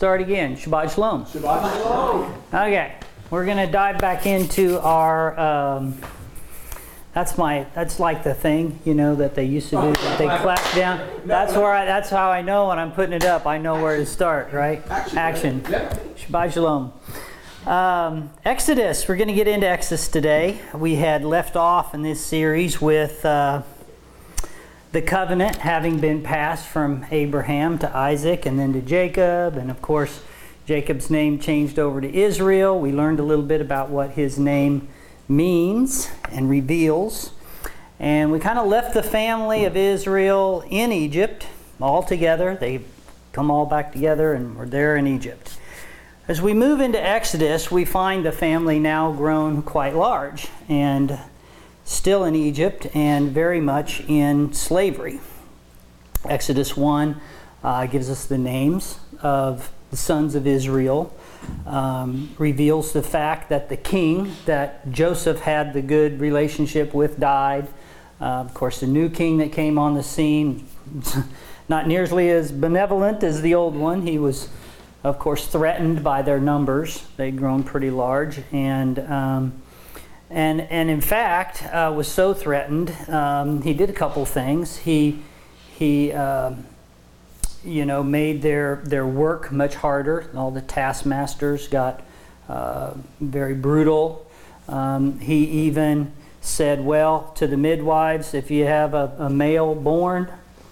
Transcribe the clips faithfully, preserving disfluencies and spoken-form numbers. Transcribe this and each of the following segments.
start again. Shabbat Shalom. Shabbat Shalom. Okay, we're going to dive back into our, um, that's my, that's like the thing, you know, that they used to do. They clap down. That's where I, that's how I know when I'm putting it up. I know where to start, right? Action. Shabbat Shalom. Um, Exodus. We're going to get into Exodus today. We had left off in this series with uh, the covenant having been passed from Abraham to Isaac and then to Jacob. And of course, Jacob's name changed over to Israel. We learned a little bit about what his name means and reveals. And we kind of left the family of Israel in Egypt all together. They come all back together and we're there in Egypt. As we move into Exodus, we find the family now grown quite large and still in Egypt and very much in slavery. Exodus one uh, gives us the names of the sons of Israel, um, reveals the fact that the king that Joseph had the good relationship with died. Uh, of course, the new king that came on the scene, not nearly as benevolent as the old one. He was, of course, threatened by their numbers. They'd grown pretty large, and um, and and in fact uh, was so threatened. Um, he did a couple things. He he uh, you know made their their work much harder. All the taskmasters got uh, very brutal. Um, he even said, well, to the midwives, if you have a, a male born,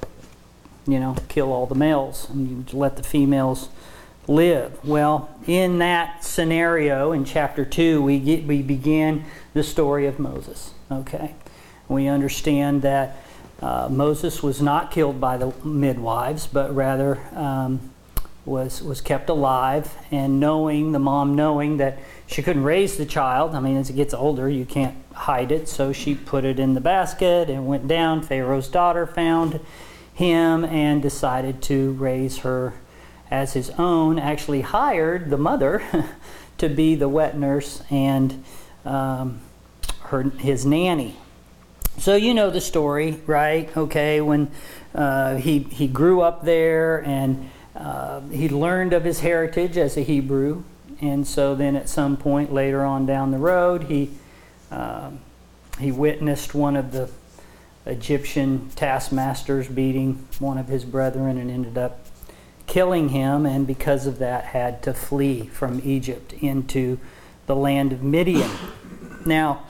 you know, kill all the males and you let the females live. Well, in that scenario, in chapter two, we get we began the story of Moses. Okay, we understand that uh, Moses was not killed by the midwives, but rather um, was was kept alive. And knowing the mom, knowing that she couldn't raise the child. I mean, as it gets older, you can't hide it. So she put it in the basket and went down. Pharaoh's daughter found him and decided to raise her as his own, actually hired the mother to be the wet nurse and um, her his nanny. So you know the story, right? Okay, when uh, he, he grew up there and uh, he learned of his heritage as a Hebrew. And so then at some point later on down the road, he, uh, he witnessed one of the Egyptian taskmasters beating one of his brethren and ended up killing him, and because of that had to flee from Egypt into the land of Midian. Now,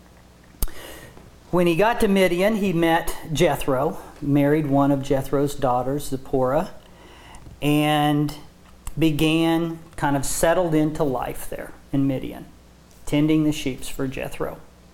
when he got to Midian, he met Jethro, married one of Jethro's daughters, Zipporah, and began kind of settled into life there in Midian, tending the sheep for Jethro.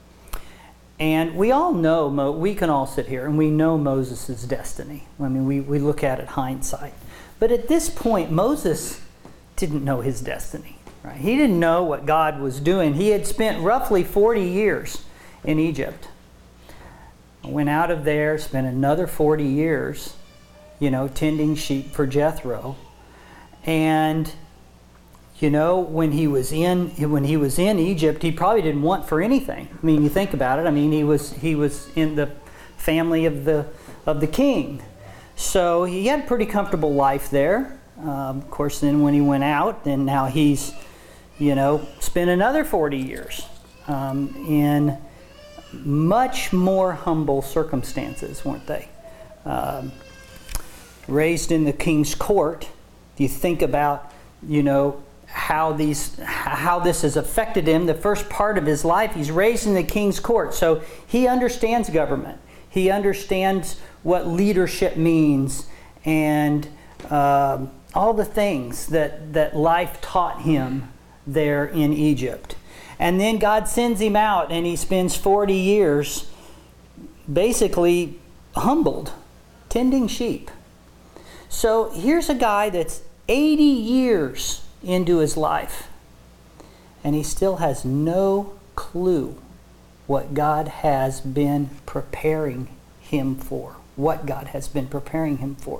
And we all know, Mo- we can all sit here and we know Moses' destiny. I mean, we, we look at it hindsight. But at this point, Moses didn't know his destiny. Right? He didn't know what God was doing. He had spent roughly forty years in Egypt. Went out of there, spent another forty years, you know, tending sheep for Jethro. And, you know, when he was in when he was in Egypt, he probably didn't want for anything. I mean, you think about it. I mean, he was he was in the family of the of the king. So he had a pretty comfortable life there. Um, of course, then when he went out, then now he's, you know, spent another forty years um, in much more humble circumstances, weren't they? Um, raised in the king's court. If you think about, you know, how these how this has affected him, the first part of his life, he's raised in the king's court. So he understands government. He understands what leadership means and uh, all the things that, that life taught him there in Egypt. And then God sends him out and he spends forty years basically humbled, tending sheep. So here's a guy that's eighty years into his life and he still has no clue what God has been preparing him for. What God has been preparing him for.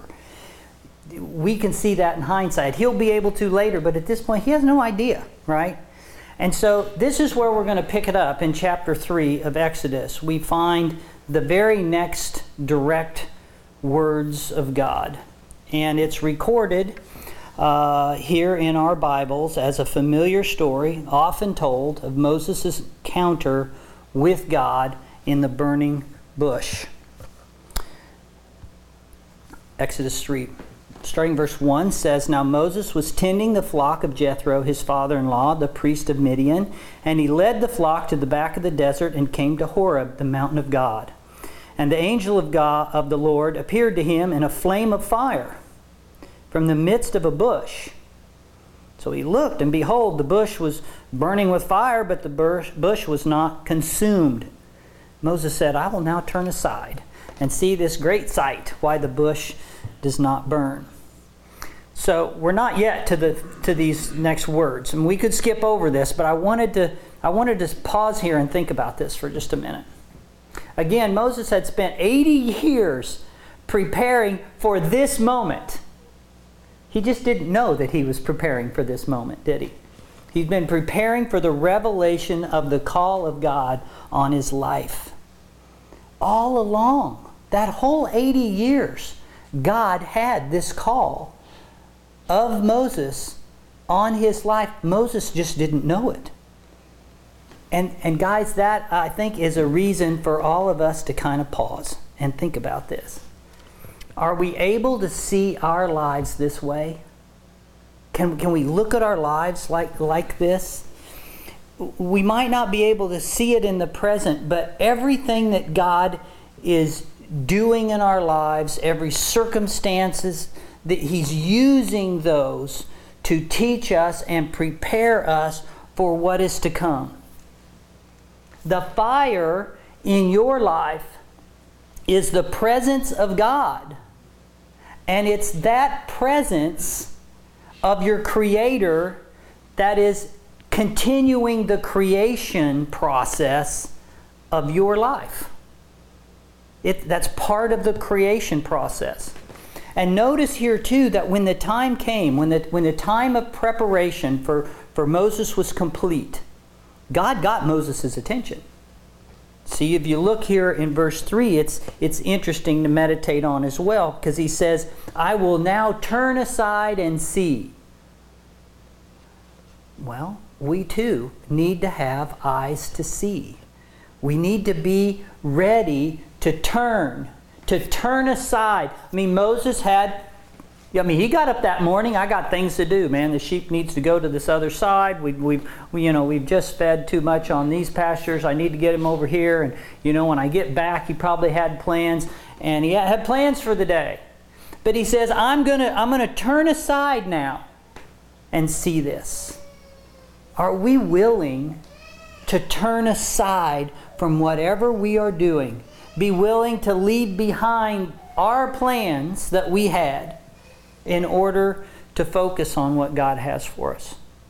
We can see that in hindsight. He'll be able to later, but at this point he has no idea, right? And so this is where we're going to pick it up in chapter three of Exodus. We find the very next direct words of God. And it's recorded uh, here in our Bibles as a familiar story, often told, of Moses' encounter with God in the burning bush. Exodus three, starting verse one, says, Now Moses was tending the flock of Jethro, his father-in-law, the priest of Midian, and he led the flock to the back of the desert and came to Horeb, the mountain of God. And the angel of God of the Lord appeared to him in a flame of fire from the midst of a bush. So he looked, and behold, the bush was burning with fire, but the bush was not consumed. Moses said, I will now turn aside and see this great sight, why the bush does not burn. So we're not yet to the to these next words, and we could skip over this, but I wanted to I wanted to pause here and think about this for just a minute. Again, Moses had spent eighty years preparing for this moment. He just didn't know that he was preparing for this moment, did he? He'd been preparing for the revelation of the call of God on his life. All along, that whole eighty years, God had this call of Moses on his life. Moses just didn't know it. And, and guys, that I think is a reason for all of us to kind of pause and think about this. Are we able to see our lives this way? Can, can we look at our lives like, like this? We might not be able to see it in the present, but everything that God is doing in our lives, every circumstances, that He's using those to teach us and prepare us for what is to come. The fire in your life is the presence of God. And it's that presence of your Creator that is continuing the creation process of your life. It, that's part of the creation process. And notice here too that when the time came, when the, when the time of preparation for, for Moses was complete, God got Moses' attention. See, if you look here in verse three, it's, it's interesting to meditate on as well, because he says, I will now turn aside and see. Well, we too need to have eyes to see. We need to be ready to turn, to turn aside. I mean, Moses had, I mean, he got up that morning. I got things to do, man. The sheep needs to go to this other side. We, we've, we, you know, we've just fed too much on these pastures. I need to get him over here. And, you know, when I get back, he probably had plans. And he had plans for the day. But he says, I'm going to I'm going to turn aside now and see this. Are we willing to turn aside from whatever we are doing? Be willing to leave behind our plans that we had in order to focus on what God has for us.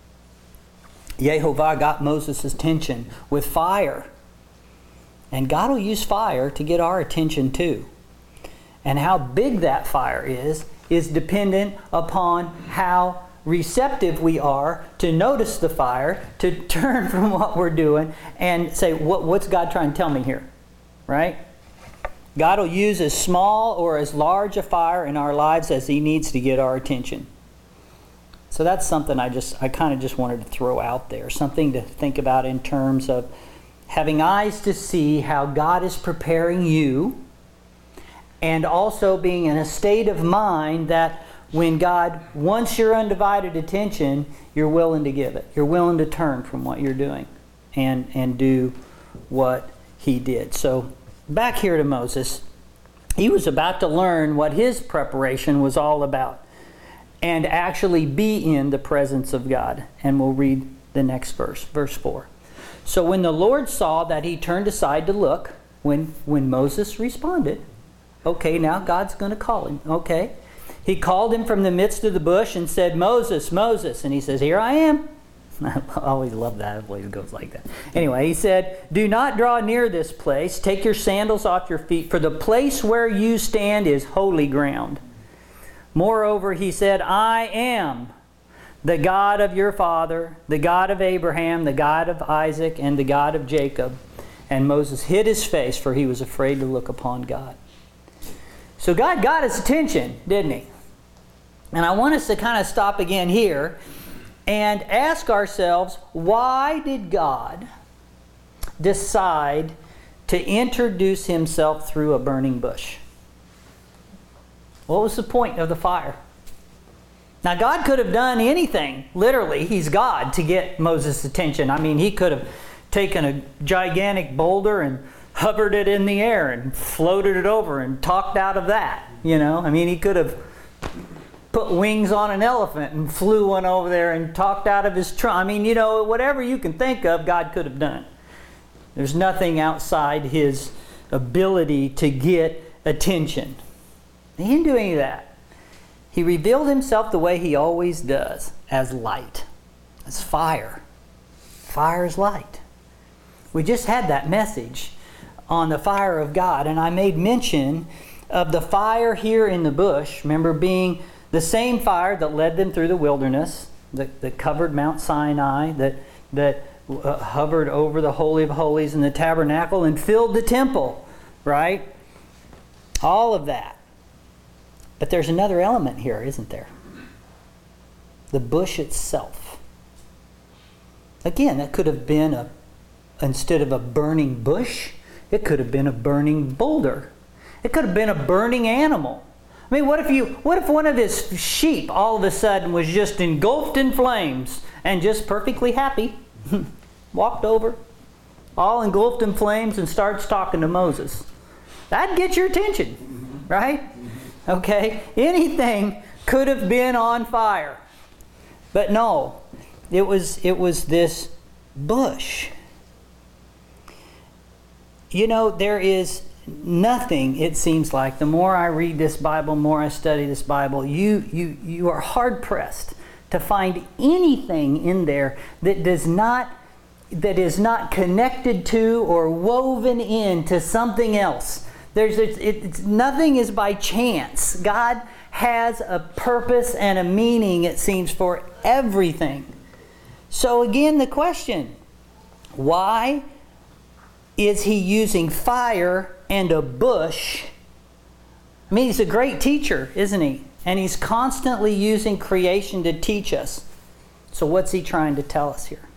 Yehovah got Moses' attention with fire. And God will use fire to get our attention too. And how big that fire is, is dependent upon how receptive we are to notice the fire, to turn from what we're doing and say, what, what's God trying to tell me here? Right? God will use as small or as large a fire in our lives as He needs to get our attention. So that's something I just, I kind of just wanted to throw out there. Something to think about in terms of having eyes to see how God is preparing you, and also being in a state of mind that when God wants your undivided attention, you're willing to give it. You're willing to turn from what you're doing and, and do what He did. So back here to Moses. He was about to learn what his preparation was all about and actually be in the presence of God. And we'll read the next verse, verse four. So when the Lord saw that he turned aside to look, when, when Moses responded, okay, now God's going to call him. Okay. He called him from the midst of the bush and said, Moses, Moses. And he says, here I am. I always love that. It always goes like that. Anyway, he said, do not draw near this place. Take your sandals off your feet, for the place where you stand is holy ground. Moreover, he said, I am the God of your father, the God of Abraham, the God of Isaac, and the God of Jacob. And Moses hid his face, for he was afraid to look upon God. So God got his attention, didn't he? And I want us to kind of stop again here and ask ourselves, why did God decide to introduce himself through a burning bush? What was the point of the fire? Now, God could have done anything, literally, he's God, to get Moses' attention. I mean, he could have taken a gigantic boulder and hovered it in the air and floated it over and talked out of that, you know. I mean, he could have put wings on an elephant and flew one over there and talked out of his trunk. I mean, you know, whatever you can think of, God could have done. There's nothing outside his ability to get attention. He didn't do any of that. He revealed himself the way he always does, as light, as fire. Fire is light. We just had that message on the fire of God, and I made mention of the fire here in the bush, remember, being the same fire that led them through the wilderness, that, that covered Mount Sinai, that, that uh, hovered over the Holy of Holies and the tabernacle and filled the temple, right? All of that. But there's another element here, isn't there? The bush itself. Again, that could have been, a instead of a burning bush, it could have been a burning boulder. It could have been a burning animal. I mean, what if you, what if one of his sheep all of a sudden was just engulfed in flames and just perfectly happy, walked over, all engulfed in flames, and starts talking to Moses? That'd get your attention, right? Okay, anything could have been on fire, but no, it was it was this bush. You know, there is nothing, it seems like, the more I read this Bible, more I study this Bible, you you you are hard pressed to find anything in there that does not that is not connected to or woven into something else. There's it's, it's nothing is by chance. God has a purpose and a meaning, it seems, for everything. So again, the question, why is he using fire and a bush? I mean, he's a great teacher, isn't he? And he's constantly using creation to teach us. So what's he trying to tell us here?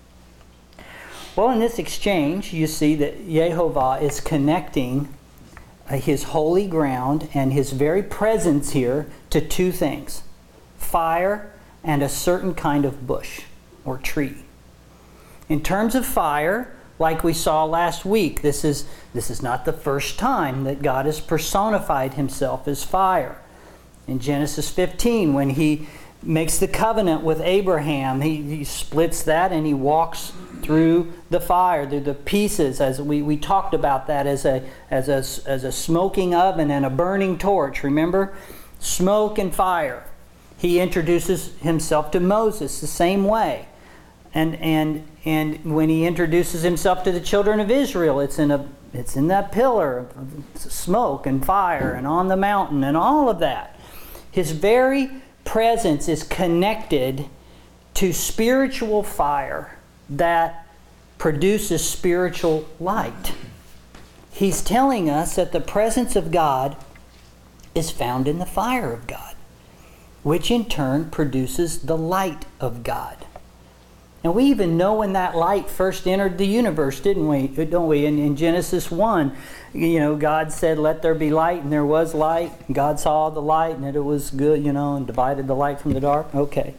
Well, in this exchange, you see that Yehovah is connecting his holy ground and his very presence here to two things: fire and a certain kind of bush or tree. In terms of fire, like we saw last week, this is this is not the first time that God has personified himself as fire. In Genesis fifteen, when he makes the covenant with Abraham, he, he splits that and he walks through the fire, through the pieces, as we, we talked about that as a, as, a, as a smoking oven and a burning torch, remember? Smoke and fire. He introduces himself to Moses the same way. And, and, and when he introduces himself to the children of Israel, it's in, a, it's in that pillar of smoke and fire and on the mountain and all of that. His very presence is connected to spiritual fire that produces spiritual light. He's telling us that the presence of God is found in the fire of God, which in turn produces the light of God. And we even know when that light first entered the universe, didn't we? Don't we? In, in Genesis one, you know, God said, "Let there be light," and there was light. And God saw the light, and that it was good, you know, and divided the light from the dark. Okay.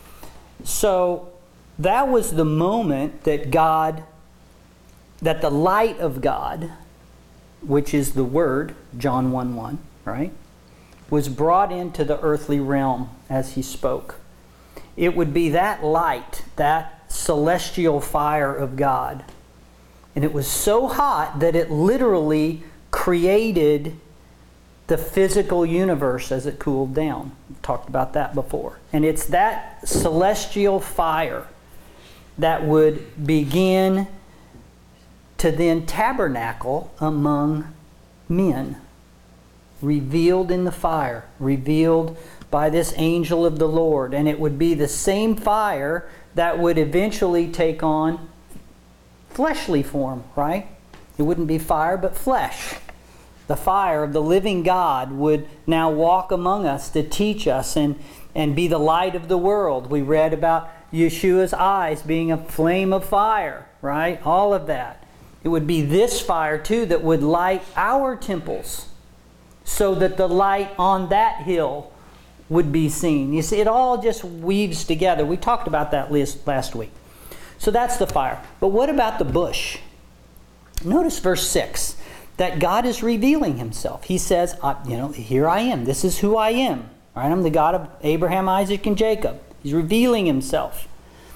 So that was the moment that God, that the light of God, which is the Word, John one one, right, was brought into the earthly realm as He spoke. It would be that light, that celestial fire of God. And it was so hot that it literally created the physical universe as it cooled down. We've talked about that before. And it's that celestial fire that would begin to then tabernacle among men, revealed in the fire, revealed by this angel of the Lord. And it would be the same fire that would eventually take on fleshly form, right? It wouldn't be fire, but flesh. The fire of the living God would now walk among us to teach us and, and be the light of the world. We read about Yeshua's eyes being a flame of fire, right? All of that. It would be this fire too that would light our temples so that the light on that hill would be seen. You see, it all just weaves together. We talked about that list last week. So that's the fire. But what about the bush? Notice verse six, that God is revealing himself. He says, I, you know, here I am. This is who I am. Right? I'm the God of Abraham, Isaac, and Jacob. He's revealing himself.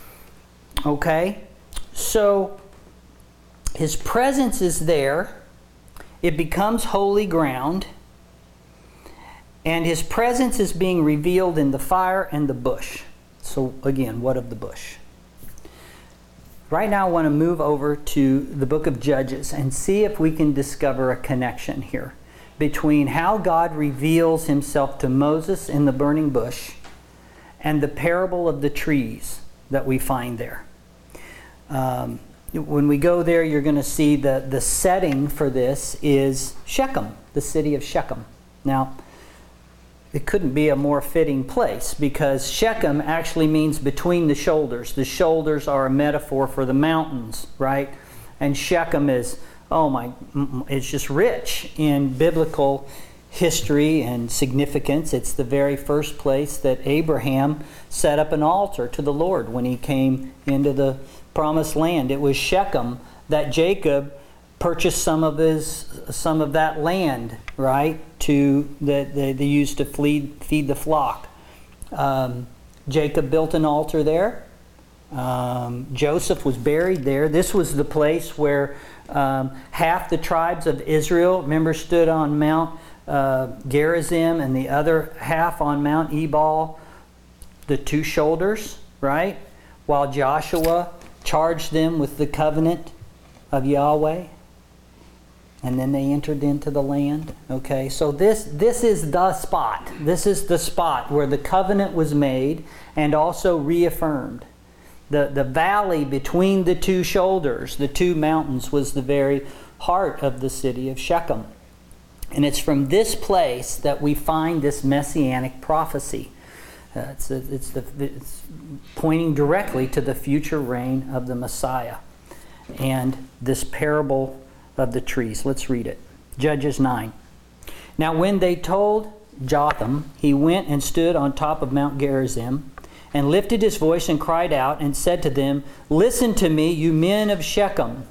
Okay? So his presence is there. It becomes holy ground. And his presence is being revealed in the fire and the bush. So again, what of the bush? Right now I want to move over to the book of Judges and see if we can discover a connection here between how God reveals himself to Moses in the burning bush and the parable of the trees that we find there. Um, when we go there, you're going to see the, the setting for this is Shechem, the city of Shechem. Now, it couldn't be a more fitting place because Shechem actually means between the shoulders. The shoulders are a metaphor for the mountains, right? And Shechem is, oh my, it's just rich in biblical history and significance. It's the very first place that Abraham set up an altar to the Lord when he came into the promised land. It was Shechem that Jacob purchased some of his some of that land, right, to that they, they used to feed feed the flock. Um, Jacob built an altar there. Um, Joseph was buried there. This was the place where um, half the tribes of Israel, remember, stood on Mount uh, Gerizim, and the other half on Mount Ebal, the two shoulders, right, while Joshua charged them with the covenant of Yahweh. And then they entered into the land. Okay, so this this is the spot. This is the spot where the covenant was made and also reaffirmed. The, the valley between the two shoulders, the two mountains, was the very heart of the city of Shechem. And it's from this place that we find this messianic prophecy. Uh, it's, it's, the, it's pointing directly to the future reign of the Messiah. And this parable of the trees. Let's read it. Judges nine. Now when they told Jotham, he went and stood on top of Mount Gerizim and lifted his voice and cried out and said to them, listen to me, you men of Shechem.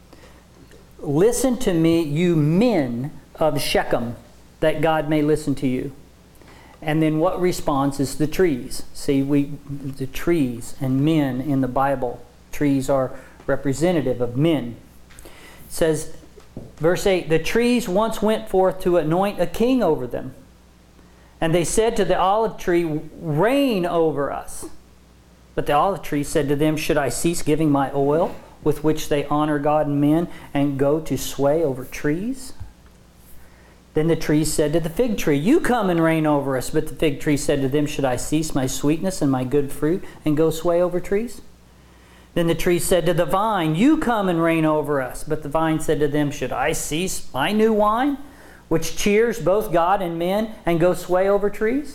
Listen to me, you men of Shechem, that God may listen to you. And then what responds is the trees. See, we the trees and men in the Bible. Trees are representative of men. It says, verse eight, the trees once went forth to anoint a king over them. And they said to the olive tree, reign over us. But the olive tree said to them, should I cease giving my oil, with which they honor God and men, and go to sway over trees? Then the trees said to the fig tree, you come and reign over us. But the fig tree said to them, should I cease my sweetness and my good fruit, and go sway over trees? Then the tree said to the vine, you come and reign over us. But the vine said to them, should I cease my new wine, which cheers both God and men, and go sway over trees?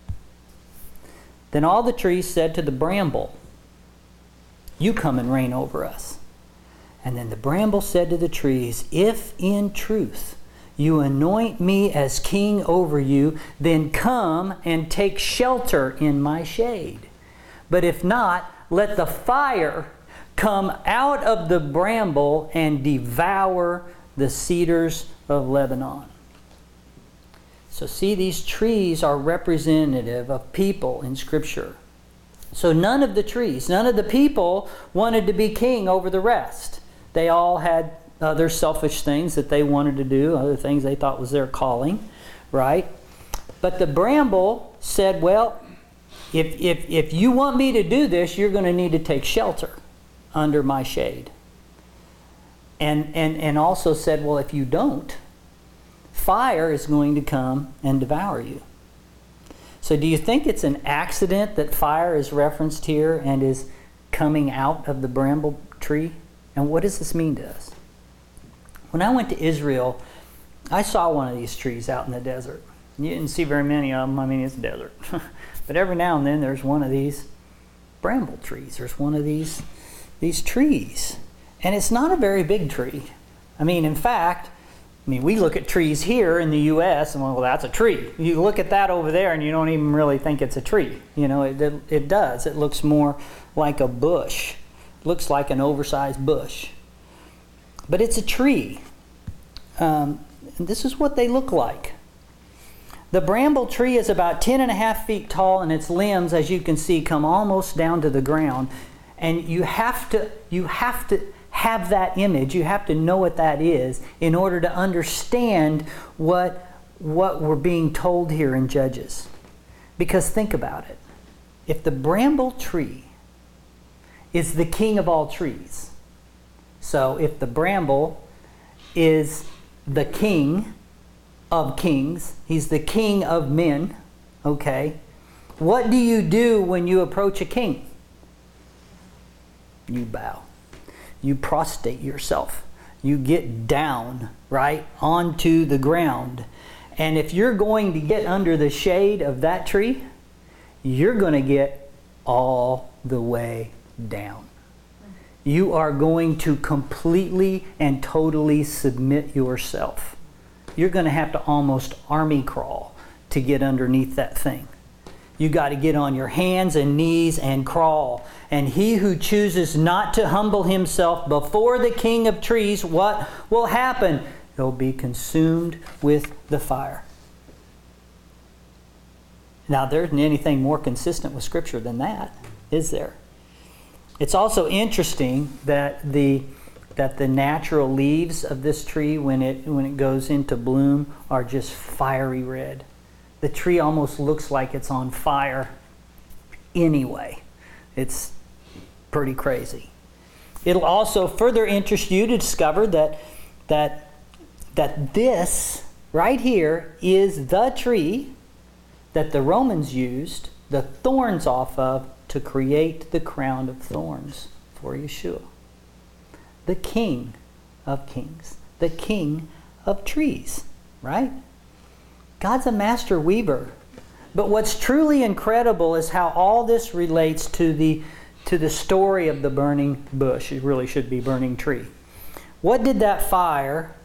Then all the trees said to the bramble, you come and reign over us. And then the bramble said to the trees, if in truth you anoint me as king over you, then come and take shelter in my shade. But if not, let the fire come out of the bramble and devour the cedars of Lebanon. So see, these trees are representative of people in Scripture. So none of the trees, none of the people wanted to be king over the rest. They all had other selfish things that they wanted to do, other things they thought was their calling, right? But the bramble said, well, If, if, if you want me to do this, you're going to need to take shelter under my shade. And, and, and also said, well, if you don't, fire is going to come and devour you. So do you think it's an accident that fire is referenced here and is coming out of the bramble tree? And what does this mean to us? When I went to Israel, I saw one of these trees out in the desert. You didn't see very many of them. I mean, it's a desert. But every now and then there's one of these bramble trees. There's one of these, these trees. And it's not a very big tree. I mean, in fact, I mean, we look at trees here in the U S and well, that's a tree. You look at that over there and you don't even really think it's a tree. You know, it, it, it does. It looks more like a bush. It looks like an oversized bush. But it's a tree. Um, and this is what they look like. The bramble tree is about ten and a half feet tall, and its limbs, as you can see, come almost down to the ground. And you have to, you have to have that image. You have to know what that is in order to understand what, what we're being told here in Judges. Because think about it. If the bramble tree is the king of all trees, so if the bramble is the king of kings, he's the king of men, okay, what do you do when you approach a king? You bow. You prostrate yourself. You get down, right, onto the ground. And if you're going to get under the shade of that tree, you're going to get all the way down. You are going to completely and totally submit yourself. You're going to have to almost army crawl to get underneath that thing. You got to get on your hands and knees and crawl. And he who chooses not to humble himself before the king of trees, what will happen? He'll be consumed with the fire. Now, there isn't anything more consistent with Scripture than that, is there? It's also interesting that the that the natural leaves of this tree, when it when it goes into bloom, are just fiery red. The tree almost looks like it's on fire anyway. It's pretty crazy. It'll also further interest you to discover that that that this right here is the tree that the Romans used the thorns off of to create the crown of thorns for Yeshua. The King of kings, the King of trees, right? God's a master weaver. But what's truly incredible is how all this relates to the to the story of the burning bush. It really should be burning tree. What did that fire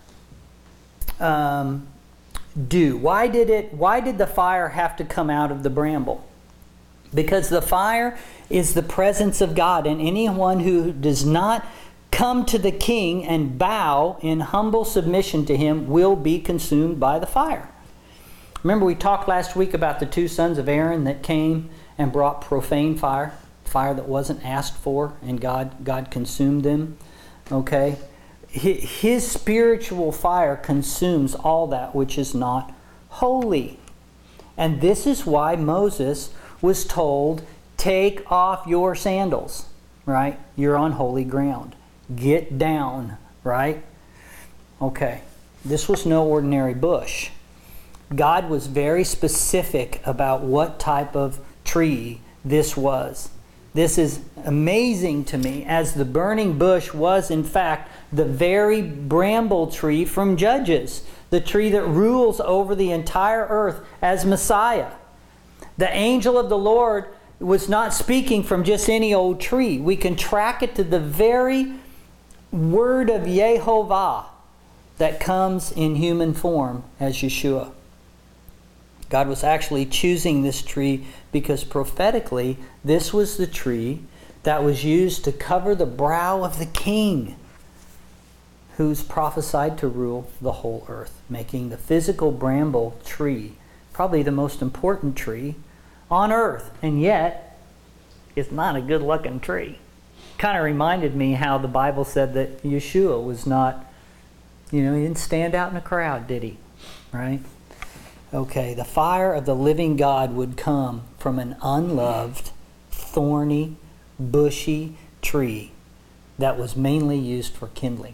um, do? Why did it? Why did the fire have to come out of the bramble? Because the fire is the presence of God, and anyone who does not come to the king and bow in humble submission to him will be consumed by the fire. Remember, we talked last week about the two sons of Aaron that came and brought profane fire, fire that wasn't asked for, and God, God consumed them. Okay? His spiritual fire consumes all that which is not holy. And this is why Moses was told, take off your sandals, right? You're on holy ground. Get down, right? Okay. This was no ordinary bush. God was very specific about what type of tree this was. This is amazing to me, as the burning bush was, in fact, the very bramble tree from Judges, the tree that rules over the entire earth as Messiah. The angel of the Lord was not speaking from just any old tree. We can track it to the very word of Yehovah that comes in human form as Yeshua. God was actually choosing this tree because prophetically this was the tree that was used to cover the brow of the king who's prophesied to rule the whole earth, making the physical bramble tree probably the most important tree on earth, and yet it's not a good looking tree. Kind of reminded me how the Bible said that Yeshua was not, you know, he didn't stand out in a crowd, did he? Right? Okay, the fire of the living God would come from an unloved, thorny, bushy tree that was mainly used for kindling.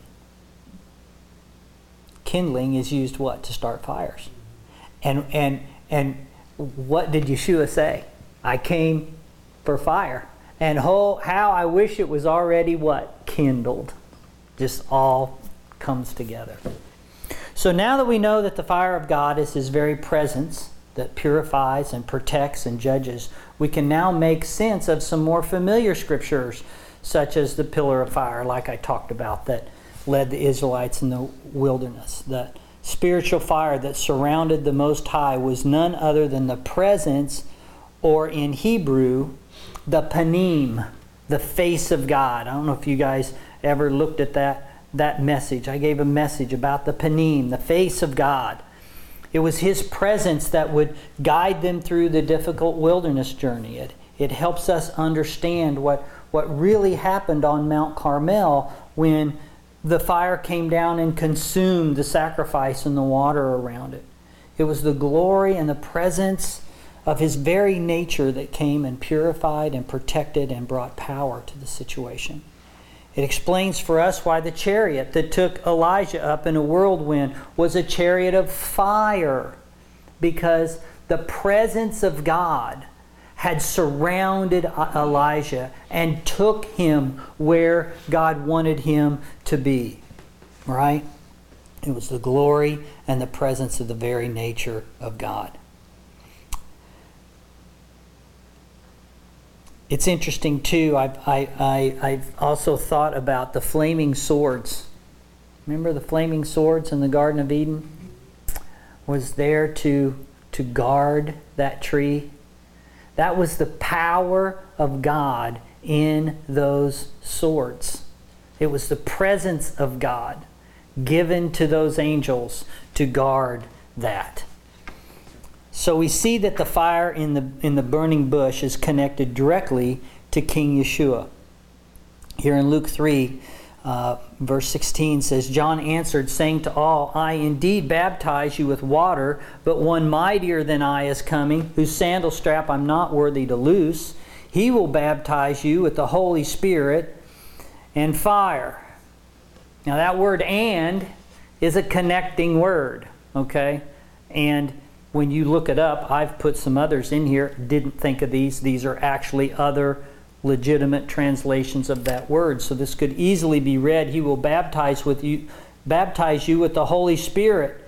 Kindling is used what? To start fires. And and and what did Yeshua say? I came for fire. And how, how I wish it was already what? Kindled. Just all comes together. So now that we know that the fire of God is His very presence, that purifies and protects and judges, we can now make sense of some more familiar scriptures, such as the pillar of fire, like I talked about, that led the Israelites in the wilderness. The spiritual fire that surrounded the Most High was none other than the presence, or in Hebrew, the panim, the face of God. I don't know if you guys ever looked at that, that message. I gave a message about the panim, the face of God. It was His presence that would guide them through the difficult wilderness journey. It, it helps us understand what, what really happened on Mount Carmel when the fire came down and consumed the sacrifice and the water around it. It was the glory and the presence of His very nature that came and purified and protected and brought power to the situation. It explains for us why the chariot that took Elijah up in a whirlwind was a chariot of fire, because the presence of God had surrounded Elijah and took him where God wanted him to be. Right? It was the glory and the presence of the very nature of God. It's interesting too, I've, I, I, I've also thought about the flaming swords. Remember the flaming swords in the Garden of Eden? Was there to, to guard that tree. That was the power of God in those swords. It was the presence of God given to those angels to guard that. So we see that the fire in the in the burning bush is connected directly to King Yeshua. Here in Luke three, uh, verse sixteen says, John answered, saying to all, I indeed baptize you with water, but one mightier than I is coming, whose sandal strap I'm not worthy to loose. He will baptize you with the Holy Spirit and fire. Now that word "and" is a connecting word, okay? And when you look it up, I've put some others in here. Didn't think of these. These are actually other legitimate translations of that word. So this could easily be read, He will baptize with you, baptize you with the Holy Spirit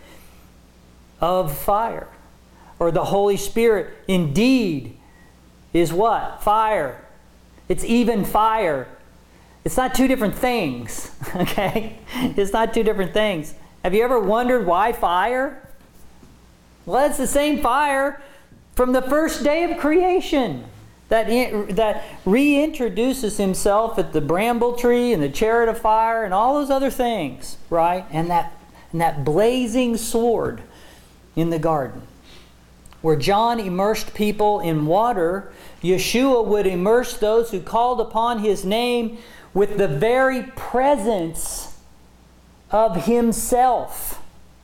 of fire. Or the Holy Spirit indeed is what? Fire. It's even fire. It's not two different things. Okay? It's not two different things. Have you ever wondered why fire? Well, it's the same fire from the first day of creation that, in, that reintroduces Himself at the bramble tree and the chariot of fire and all those other things, right? And that, and that blazing sword in the garden. Where John immersed people in water, Yeshua would immerse those who called upon His name with the very presence of Himself.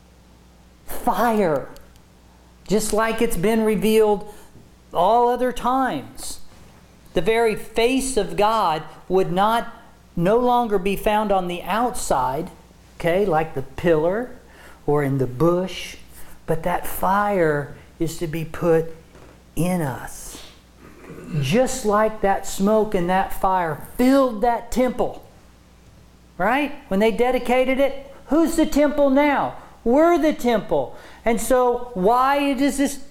Fire. Just like it's been revealed all other times. The very face of God would not no longer be found on the outside, okay, like the pillar or in the bush, but that fire is to be put in us. Just like that smoke and that fire filled that temple. Right? When they dedicated it, who's the temple now? We're the temple. And so why does this,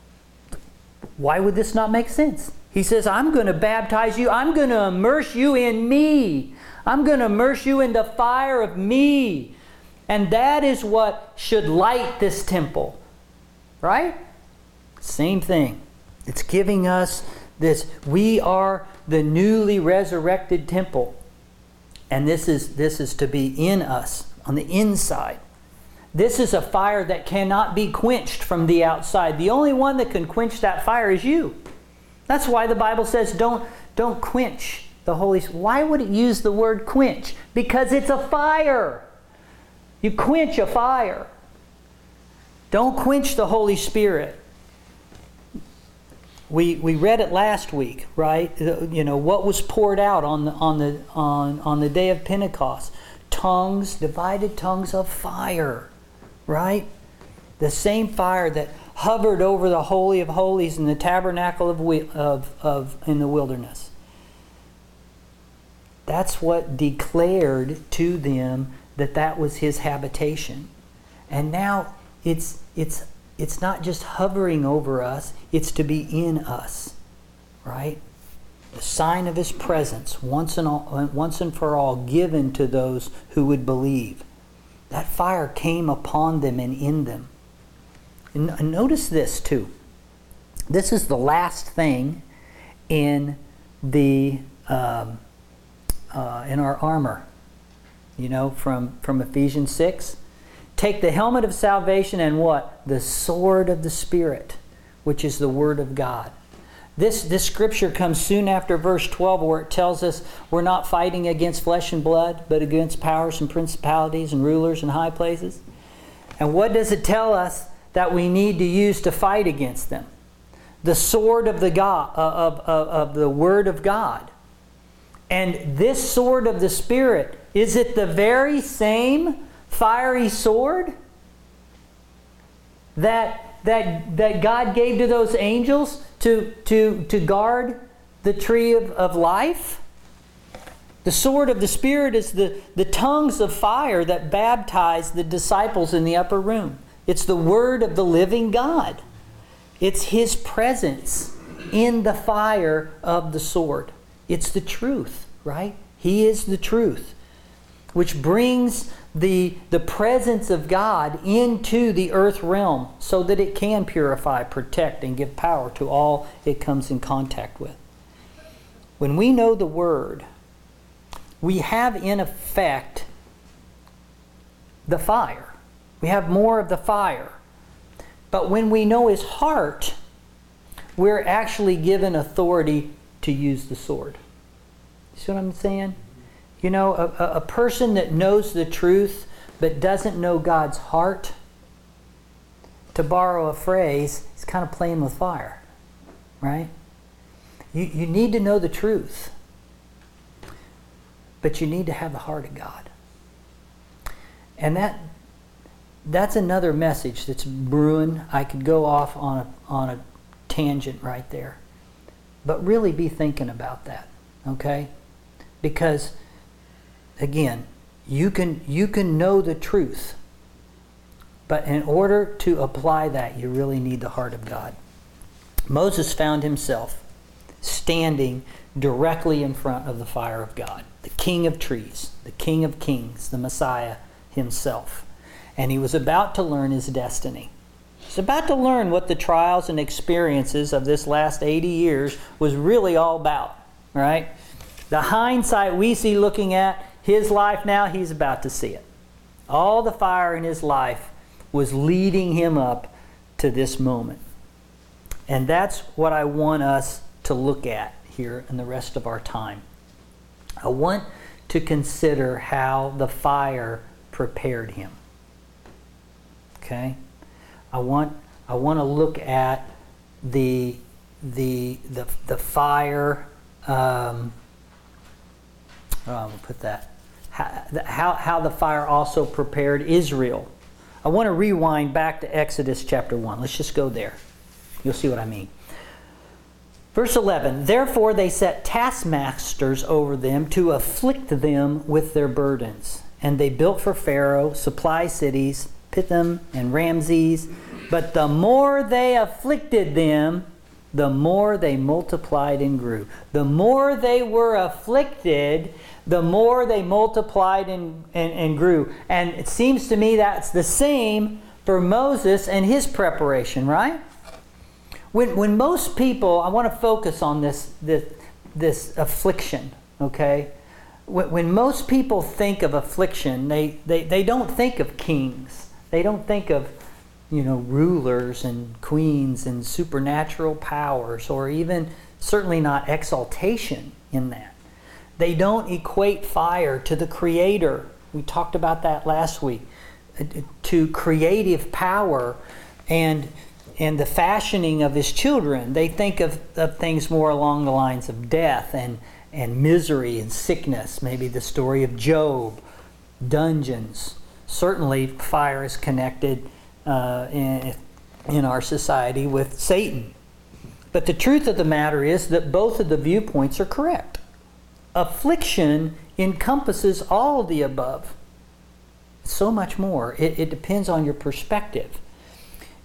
why would this not make sense? He says, I'm going to baptize you. I'm going to immerse you in me. I'm going to immerse you in the fire of me. And that is what should light this temple. Right? Same thing. It's giving us this, we are the newly resurrected temple. And this is, this is to be in us, on the inside. This is a fire that cannot be quenched from the outside. The only one that can quench that fire is you. That's why the Bible says don't, don't quench the Holy Spirit. Why would it use the word quench? Because it's a fire. You quench a fire. Don't quench the Holy Spirit. We we read it last week, right? You know, what was poured out on the on the on, on the day of Pentecost? Tongues, divided tongues of fire. Right? The same fire that hovered over the Holy of Holies in the tabernacle of, of, of in the wilderness. That's what declared to them that that was His habitation. And now it's it's it's not just hovering over us, it's to be in us, right? The sign of His presence, once and, all, once and for all, given to those who would believe. That fire came upon them and in them. And notice this too. This is the last thing in the um, uh, in our armor. You know, from, from Ephesians six. Take the helmet of salvation and what? The sword of the Spirit, which is the Word of God. This, this scripture comes soon after verse twelve, where it tells us we're not fighting against flesh and blood, but against powers and principalities and rulers in high places. And what does it tell us that we need to use to fight against them? The sword of the God, of, of, of the Word of God. And this sword of the Spirit, is it the very same fiery sword that, that, that God gave to those angels to, to, to guard the tree of, of life? The sword of the Spirit is the, the tongues of fire that baptized the disciples in the upper room. It's the Word of the living God. It's His presence in the fire of the sword. It's the truth, right? He is the truth, which brings the, the presence of God into the earth realm so that it can purify, protect, and give power to all it comes in contact with. When we know the Word, we have in effect the fire. We have more of the fire. But when we know His heart, we're actually given authority to use the sword. You see what I'm saying? You know, a, a person that knows the truth but doesn't know God's heart, to borrow a phrase, is kind of playing with fire. Right? You, you need to know the truth. But you need to have the heart of God. And that that's another message that's brewing. I could go off on a, on a tangent right there. But really be thinking about that. Okay? Because, again, you can, you can know the truth. But in order to apply that, you really need the heart of God. Moses found himself standing directly in front of the fire of God. The King of trees, the King of kings, the Messiah himself. And he was about to learn his destiny. He's about to learn what the trials and experiences of this last eighty years was really all about. Right? The hindsight we see looking at his life now, he's about to see it. All the fire in his life was leading him up to this moment. And that's what I want us to look at here in the rest of our time. I want to consider how the fire prepared him. Okay? I want I want to look at the the the the fire. Um, oh, I'm gonna put that. How how the fire also prepared Israel. I want to rewind back to Exodus chapter one. Let's just go there. You'll see what I mean. Verse eleven, therefore they set taskmasters over them to afflict them with their burdens. And they built for Pharaoh supply cities, Pithom and Ramses. But the more they afflicted them, the more they multiplied and grew. The more they were afflicted, the more they multiplied and, and, and grew. And it seems to me that's the same for Moses and his preparation, right? When, when most people, I want to focus on this, this, this affliction, okay? When, when most people think of affliction, they, they, they don't think of kings. They don't think of, you know, rulers and queens and supernatural powers, or even certainly not exaltation in that. They don't equate fire to the Creator. We talked about that last week. To creative power and and the fashioning of His children. They think of, of things more along the lines of death and, and misery and sickness. Maybe the story of Job, dungeons. Certainly fire is connected uh, in, in our society with Satan. But the truth of the matter is that both of the viewpoints are correct. Affliction encompasses all of the above. So much more. It, it depends on your perspective.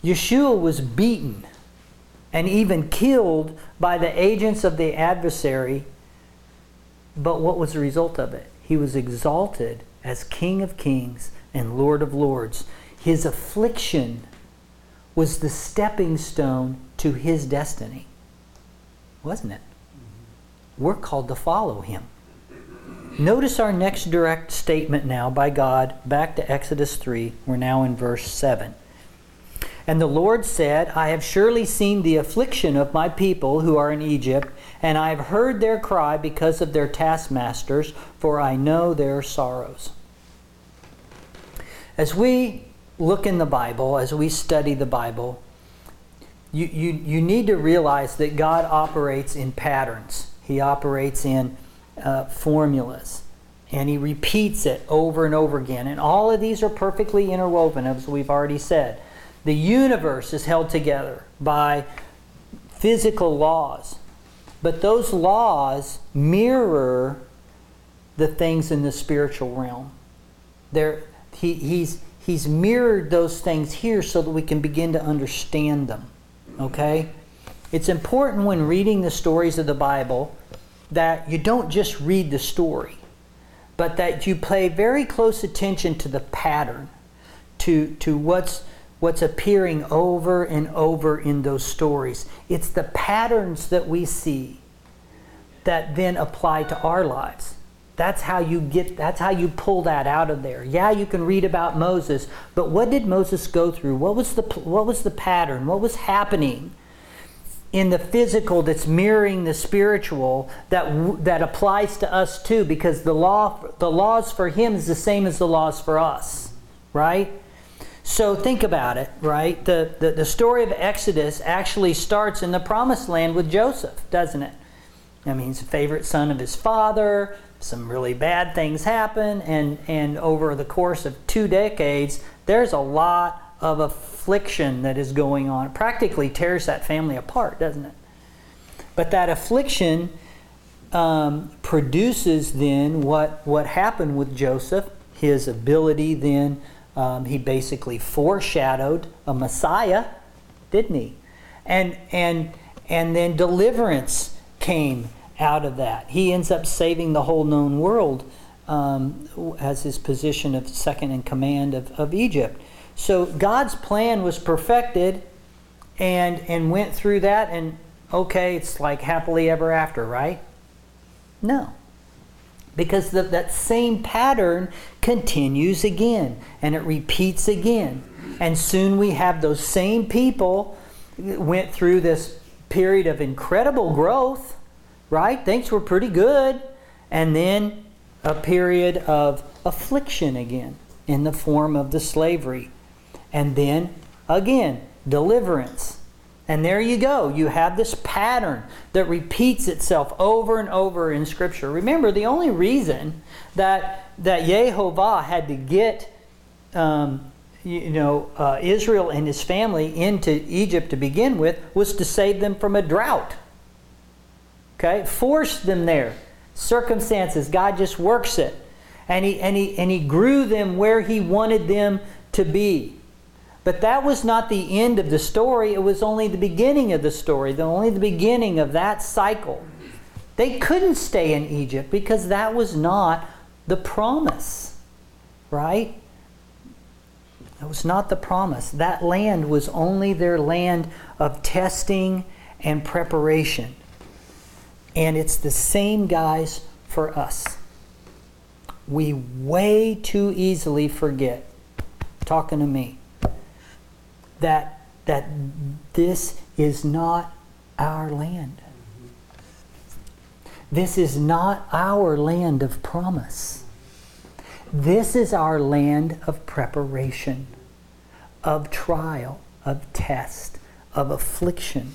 Yeshua was beaten and even killed by the agents of the adversary. But what was the result of it? He was exalted as King of Kings and Lord of Lords. His affliction was the stepping stone to his destiny, wasn't it? We're called to follow him. Notice our next direct statement now by God, back to Exodus three. We're now in verse seven. And the Lord said, I have surely seen the affliction of my people who are in Egypt, and I have heard their cry because of their taskmasters, for I know their sorrows. As we look in the Bible, as we study the Bible, you, you, you need to realize that God operates in patterns. He operates in uh, formulas. And he repeats it over and over again. And all of these are perfectly interwoven, as we've already said. The universe is held together by physical laws. But those laws mirror the things in the spiritual realm. They're, he, he's, he's mirrored those things here so that we can begin to understand them. Okay? It's important when reading the stories of the Bible that you don't just read the story, but that you pay very close attention to the pattern, to, to what's what's appearing over and over in those stories. It's the patterns that we see that then apply to our lives. That's how you get, that's how you pull that out of there. Yeah, you can read about Moses, but what did Moses go through? What was the what was the pattern? What was happening in the physical that's mirroring the spiritual that that applies to us too? Because the law the laws for him is the same as the laws for us, right? So think about it, right? The, the, the story of Exodus actually starts in the promised land with Joseph, doesn't it? I mean, he's the favorite son of his father. Some really bad things happen. And, and over the course of two decades, there's a lot of affliction that is going on. It practically tears that family apart, doesn't it? But that affliction um, produces then what, what happened with Joseph, his ability then. Um, he basically foreshadowed a Messiah, didn't he? And and and then deliverance came out of that. He ends up saving the whole known world um, as his position of second in command of, of Egypt. So God's plan was perfected and and went through that, and okay, it's like happily ever after, right? No. Because the, that same pattern continues again, and it repeats again. And soon we have those same people went through this period of incredible growth, right? Things were pretty good. And then a period of affliction again in the form of the slavery. And then, again, deliverance. And there you go. You have this pattern that repeats itself over and over in Scripture. Remember, the only reason that that Yehovah had to get um, you know uh, Israel and his family into Egypt to begin with was to save them from a drought. Okay, forced them there. Circumstances. God just works it, and he and he and he grew them where He wanted them to be. But that was not the end of the story. It was only the beginning of the story, the only the beginning of that cycle. They couldn't stay in Egypt because that was not the promise, right? That was not the promise. That land was only their land of testing and preparation. And it's the same, guys, for us. We way too easily forget, talking to me, that that this is not our land. This is not our land of promise. This is our land of preparation, of trial, of test, of affliction.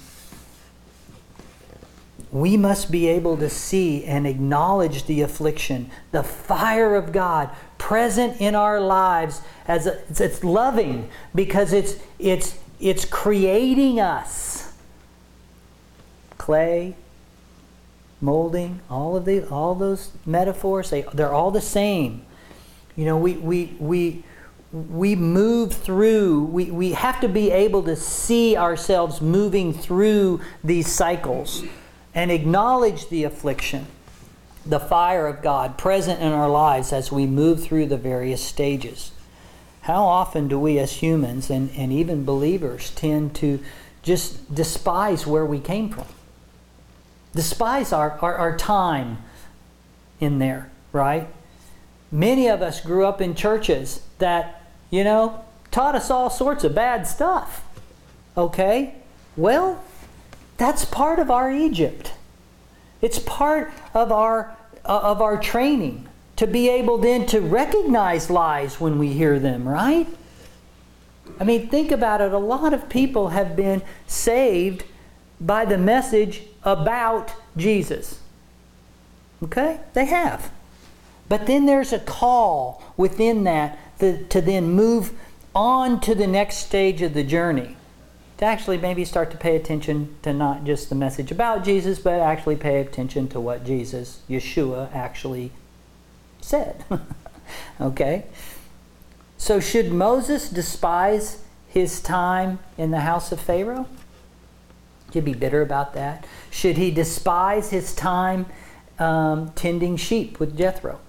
We must be able to see and acknowledge the affliction, the fire of God present in our lives as a, it's, it's loving because it's it's it's creating us. Clay, molding, all of the all those metaphors, they they're all the same. You know, we we we we move through, we, we have to be able to see ourselves moving through these cycles and acknowledge the affliction, the fire of God present in our lives as we move through the various stages. How often do we as humans and, and even believers tend to just despise where we came from? Despise our, our, our time in there, right? Many of us grew up in churches that, you know, taught us all sorts of bad stuff. Okay? Well, that's part of our Egypt. It's part of our uh, of our training to be able then to recognize lies when we hear them, right? I mean, think about it. A lot of people have been saved by the message about Jesus. Okay? They have. But then there's a call within that to, to then move on to the next stage of the journey. To actually maybe start to pay attention to not just the message about Jesus, but actually pay attention to what Jesus, Yeshua, actually said. Okay? So should Moses despise his time in the house of Pharaoh? Should he be bitter about that? Should he despise his time um, tending sheep with Jethro?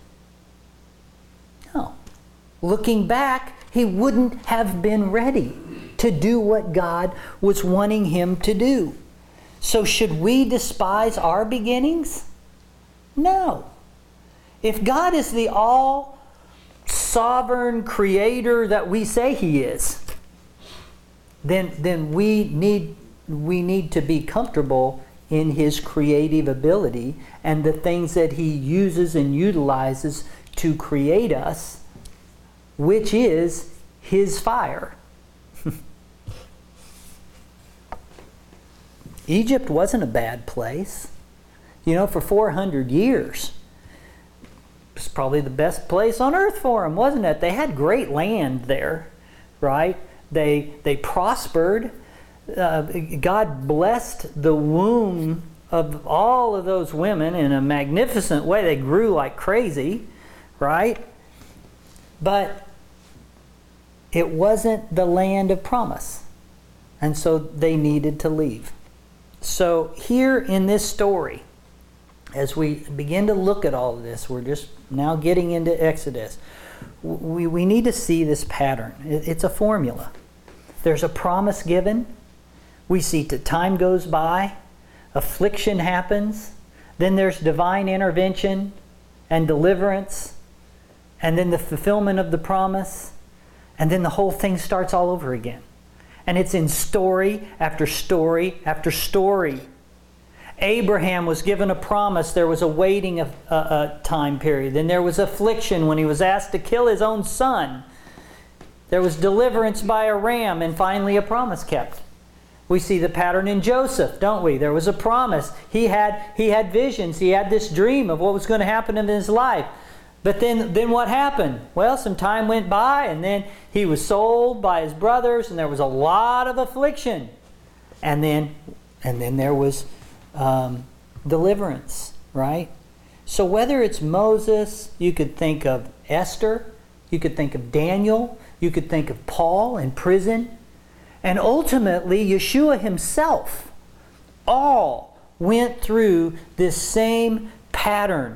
No. Looking back, he wouldn't have been ready to do what God was wanting him to do. So should we despise our beginnings? No. If God is the all sovereign creator that we say he is, then, then we need, we need to be comfortable in his creative ability and the things that he uses and utilizes to create us, which is his fire. Egypt wasn't a bad place. You know, for four hundred years, it was probably the best place on earth for them, wasn't it? They had great land there, right? They, they prospered. Uh, God blessed the womb of all of those women in a magnificent way. They grew like crazy, right? But it wasn't the land of promise. And so they needed to leave. So here in this story, as we begin to look at all of this, we're just now getting into Exodus. We, we need to see this pattern. It, it's a formula. There's a promise given. We see that time goes by. Affliction happens. Then there's divine intervention and deliverance. And then the fulfillment of the promise. And then the whole thing starts all over again. And it's in story after story after story. Abraham was given a promise. There was a waiting of, uh, uh, time period. Then there was affliction when he was asked to kill his own son. There was deliverance by a ram, and finally a promise kept. We see the pattern in Joseph, don't we? There was a promise. He had, he had visions. He had this dream of what was going to happen in his life. But then, then what happened? Well, some time went by, and then he was sold by his brothers, and there was a lot of affliction. And then, and then there was um, deliverance, right? So whether it's Moses, you could think of Esther, you could think of Daniel, you could think of Paul in prison, and ultimately Yeshua himself, all went through this same pattern.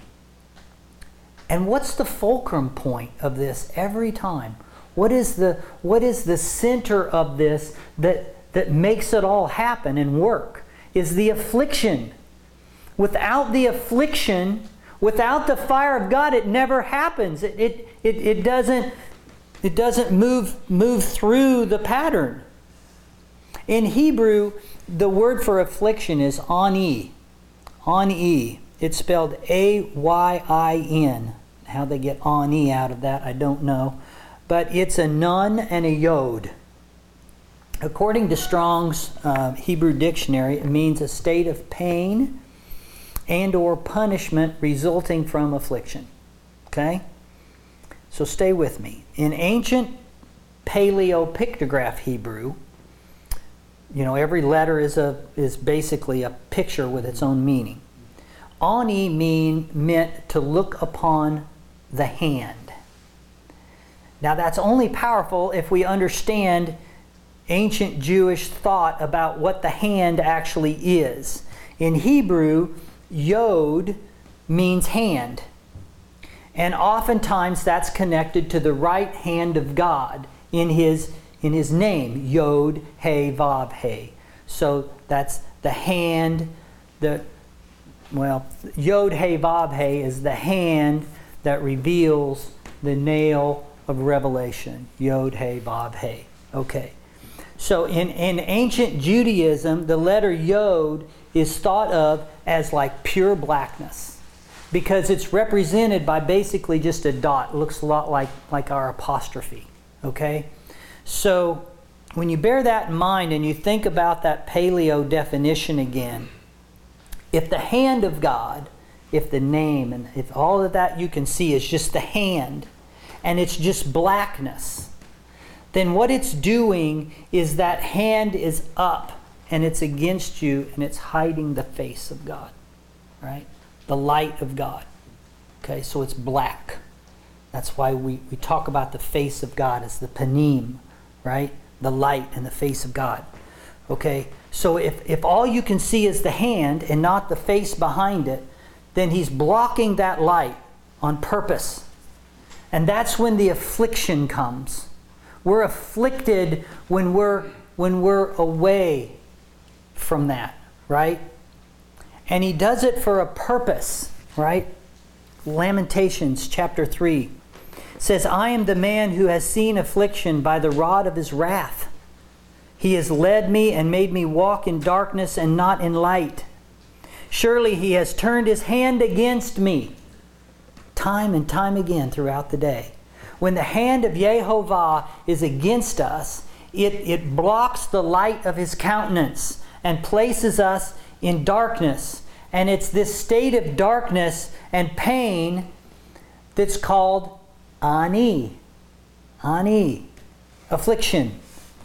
And what's the fulcrum point of this every time? What is the, what is the center of this that, that makes it all happen and work? Is the affliction. Without the affliction, without the fire of God, it never happens. It, it, it, it doesn't, it doesn't move, move through the pattern. In Hebrew, the word for affliction is ani. Ani. It's spelled A Y I N. How they get ani out of that, I don't know. But it's a nun and a yod. According to Strong's uh, Hebrew dictionary, it means a state of pain and or punishment resulting from affliction. Okay? So stay with me. In ancient Paleo-pictograph Hebrew, you know, every letter is a is basically a picture with its own meaning. Ani mean meant to look upon the hand. Now that's only powerful if we understand ancient Jewish thought about what the hand actually is. In Hebrew, yod means hand. And oftentimes that's connected to the right hand of God in his, in his name, Yod, He, Vav, He. So that's the hand, the, well, Yod, He, Vav, He is the hand that reveals the nail of revelation. Yod, He, Vav, He. Okay. So in, in ancient Judaism, the letter Yod is thought of as like pure blackness, because it's represented by basically just a dot. It looks a lot like, like our apostrophe. Okay? So when you bear that in mind and you think about that paleo definition again, if the hand of God, if the name, and if all of that you can see is just the hand, and it's just blackness, then what it's doing is that hand is up and it's against you and it's hiding the face of God. Right? The light of God. Okay, so it's black. That's why we, we talk about the face of God as the panim, right? The light and the face of God. Okay, so if, if all you can see is the hand and not the face behind it, then he's blocking that light on purpose. And that's when the affliction comes. We're afflicted when we're, when we're away from that, right? And he does it for a purpose, right? Lamentations chapter three says, I am the man who has seen affliction by the rod of his wrath. He has led me and made me walk in darkness and not in light. Surely he has turned his hand against me. Time and time again throughout the day. When the hand of Yehovah is against us, it, it blocks the light of his countenance and places us in darkness. And it's this state of darkness and pain that's called ani. Ani. Affliction.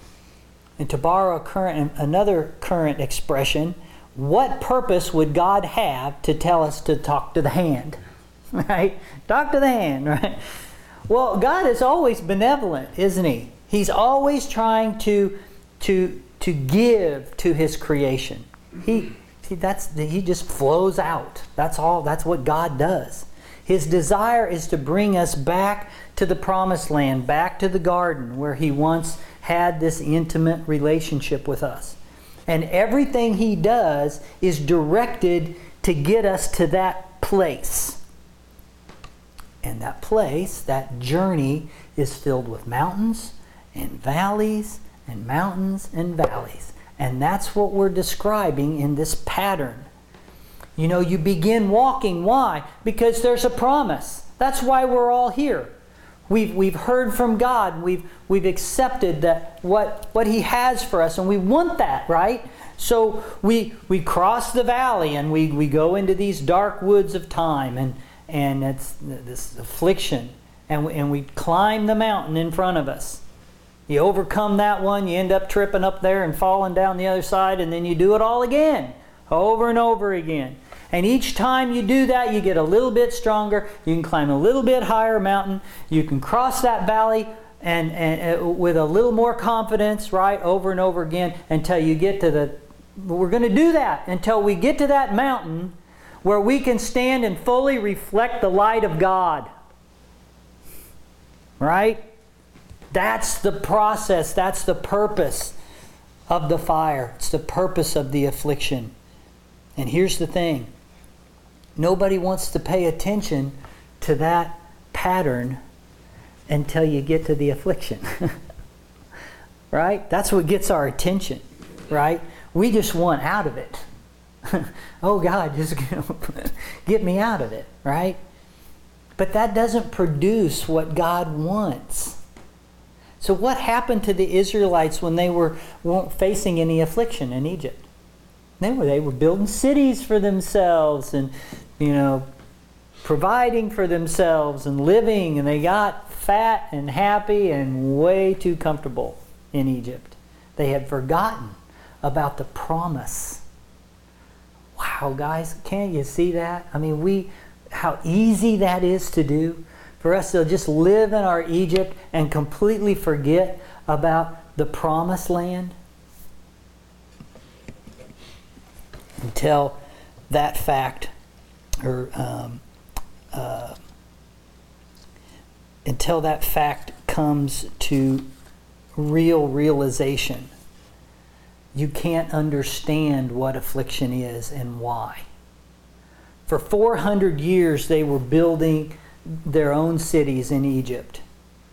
And to borrow a current, another current expression, what purpose would God have to tell us to talk to the hand? Right? Talk to the hand, right? Well, God is always benevolent, isn't he? He's always trying to, to, to give to his creation. He See, that's he just flows out. That's all. That's what God does. His desire is to bring us back to the promised land, back to the garden where he once had this intimate relationship with us. And everything he does is directed to get us to that place. And that place, that journey, is filled with mountains and valleys and mountains and valleys. And that's what we're describing in this pattern. You know, you begin walking. Why? Because there's a promise. That's why we're all here. We've, we've heard from God. We've, we've accepted that what, what he has for us. And we want that, right? So we, we cross the valley and we, we go into these dark woods of time. And, and it's this affliction. And we, and we climb the mountain in front of us. You overcome that one, you end up tripping up there and falling down the other side, and then you do it all again, over and over again. And each time you do that, you get a little bit stronger. You can climb a little bit higher mountain. You can cross that valley and, and uh, with a little more confidence, right, over and over again until you get to the... We're going to do that until we get to that mountain where we can stand and fully reflect the light of God. Right? That's the process. That's the purpose of the fire. It's the purpose of the affliction. And here's the thing. Nobody wants to pay attention to that pattern until you get to the affliction. Right? That's what gets our attention. Right? We just want out of it. Oh God, just get me out of it. Right? But that doesn't produce what God wants. So what happened to the Israelites when they were weren't facing any affliction in Egypt? They were, they were building cities for themselves and, you know, providing for themselves and living, and they got fat and happy and way too comfortable in Egypt. They had forgotten about the promise. Wow, guys, can't you see that? I mean, we how easy that is to do. For us to just live in our Egypt and completely forget about the promised land? Until that fact, or um, uh, until that fact comes to real realization, you can't understand what affliction is and why. For four hundred years they were building their own cities in Egypt,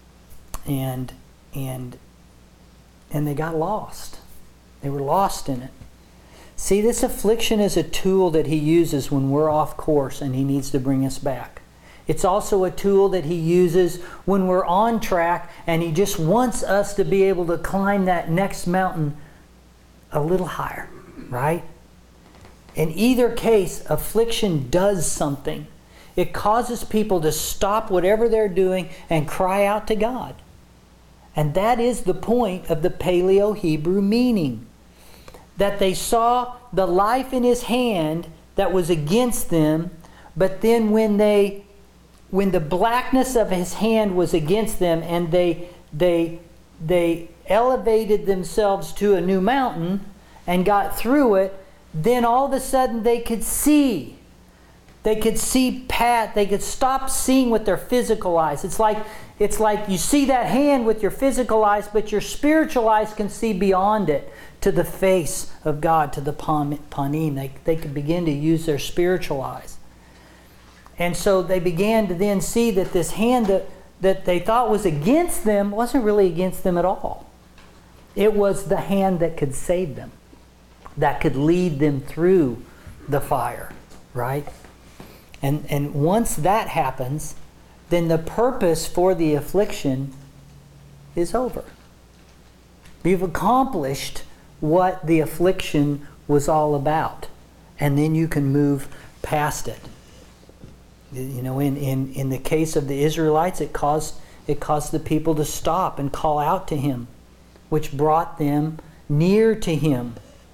and and and they got lost. They were lost in it. See, this affliction is a tool that he uses when we're off course and he needs to bring us back. It's also a tool that he uses when we're on track and he just wants us to be able to climb that next mountain a little higher, right? In either case, affliction does something. It causes people to stop whatever they're doing and cry out to God. And that is the point of the Paleo-Hebrew meaning. That they saw the life in his hand that was against them, but then when they when the blackness of his hand was against them and they they they elevated themselves to a new mountain and got through it, then all of a sudden they could see. They could see Pat, they could stop seeing with their physical eyes. It's like it's like you see that hand with your physical eyes, but your spiritual eyes can see beyond it to the face of God, to the panim. They, they could begin to use their spiritual eyes. And so they began to then see that this hand that, that they thought was against them wasn't really against them at all. It was the hand that could save them, that could lead them through the fire, right? And, and once that happens, then the purpose for the affliction is over. You've accomplished what the affliction was all about. And then you can move past it. You know, in, in, in the case of the Israelites, it caused, it caused the people to stop and call out to him, which brought them near to him.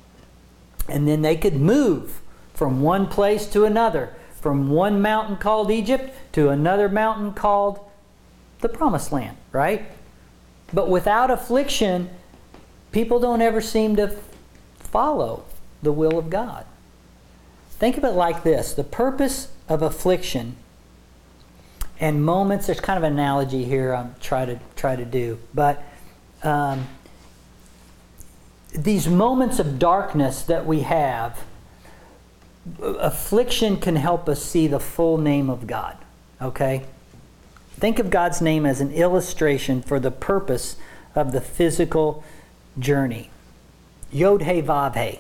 And then they could move from one place to another, from one mountain called Egypt to another mountain called the Promised Land, right? But without affliction, people don't ever seem to follow the will of God. Think of it like this. The purpose of affliction and moments, there's kind of an analogy here I'm trying to try to do, but um, these moments of darkness that we have, affliction can help us see the full name of God, okay? Think of God's name as an illustration for the purpose of the physical journey. Yod-He Vav-He.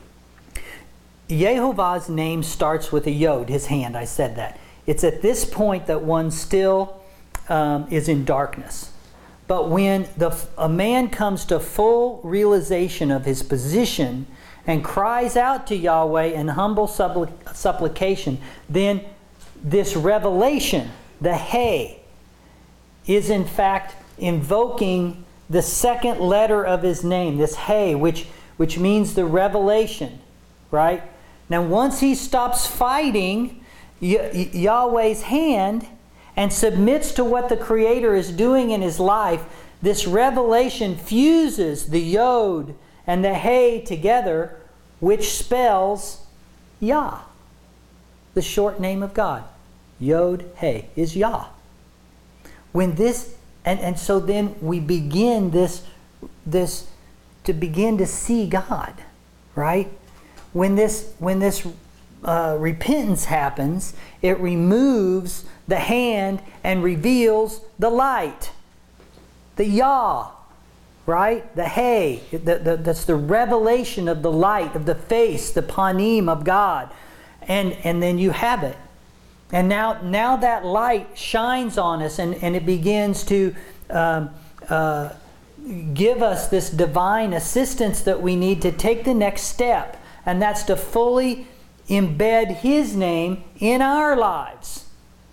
Yehovah's name starts with a Yod, his hand, I said that. It's at this point that one still um, is in darkness. But when the, a man comes to full realization of his position and cries out to Yahweh in humble suppli- supplication, then this revelation, the He, is in fact invoking the second letter of his name, this He, which, which means the revelation, right? Now once he stops fighting y- Yahweh's hand and submits to what the Creator is doing in his life, this revelation fuses the Yod and the He together, which spells Yah, the short name of God. Yod-He is Yah. When this, and, and so then we begin this, this, to begin to see God, right? When this, when this uh, repentance happens, it removes the hand and reveals the light, the Yah, right? The He, the, the, that's the revelation of the light, of the face, the panim of God. And, and then you have it. And now, now that light shines on us and, and it begins to um, uh, give us this divine assistance that we need to take the next step. And that's to fully embed His name in our lives.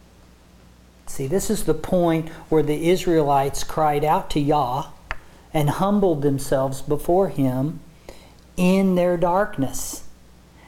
See, this is the point where the Israelites cried out to Yah and humbled themselves before Him in their darkness.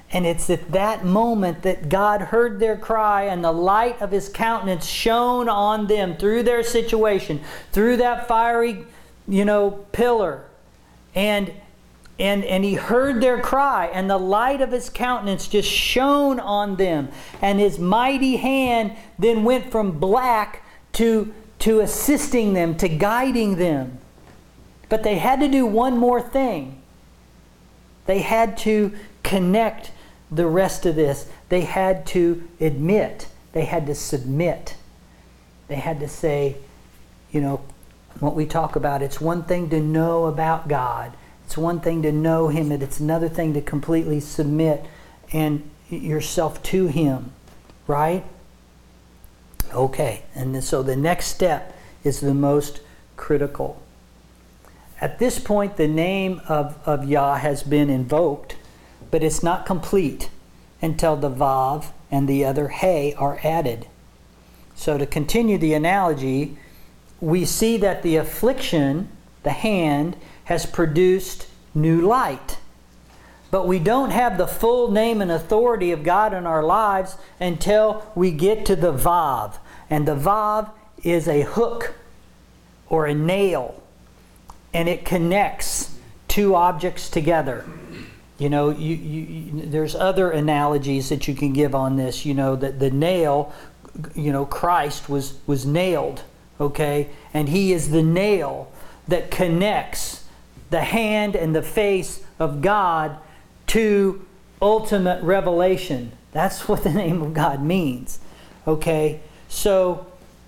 And it's at that moment that God heard their cry, and the light of His countenance shone on them through their situation, through that fiery, you know, pillar. And, and, and He heard their cry, and the light of His countenance just shone on them. And His mighty hand then went from black to, to assisting them, to guiding them. But they had to do one more thing. They had to connect the rest of this. They had to admit. They had to submit. They had to say, you know, what we talk about, it's one thing to know about God. It's one thing to know Him, and it's another thing to completely submit and yourself to Him. Right? Okay. And so the next step is the most critical. At this point, the name of, of Yah has been invoked, but it's not complete until the Vav and the other He are added. So to continue the analogy, we see that the affliction, the hand, has produced new light. But we don't have the full name and authority of God in our lives until we get to the Vav. And the Vav is a hook or a nail. And it connects two objects together. You know, you, you, you, there's other analogies that you can give on this. You know, that the nail, you know, Christ was, was nailed, okay? And He is the nail that connects the hand and the face of God to ultimate revelation. That's what the name of God means, okay? So